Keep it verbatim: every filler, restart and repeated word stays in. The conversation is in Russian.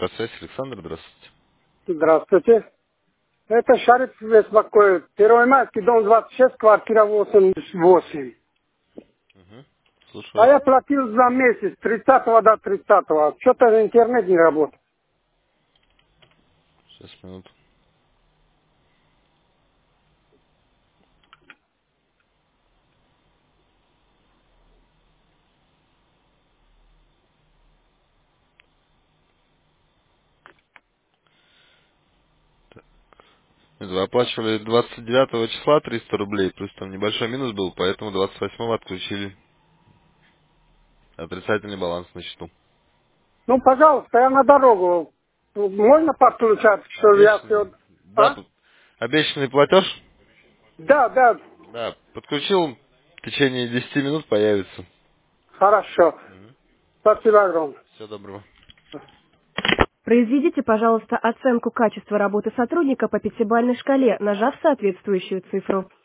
Электросвязь, Александр, здравствуйте. Здравствуйте. Это Шариф беспокоит. Первомайский, дом двадцать шесть, квартира восемьдесят восемь. Угу. Слушаю А вас. я платил за месяц, тридцатого до тридцатого. Что-то интернет не работает. Сейчас, минуту. Вы оплачивали двадцать девятого числа триста рублей, плюс там небольшой минус был, поэтому двадцать восьмого отключили отрицательный баланс на счету. Ну, пожалуйста, я на дорогу. Можно подключать, что я Обещанный. все... Да, А? п- обещанный платеж? Да, да, Да, подключил, в течение десяти минут появится. хорошо. Спасибо огромное. Всего доброго. Произведите, пожалуйста, оценку качества работы сотрудника по пятибалльной шкале, нажав соответствующую цифру.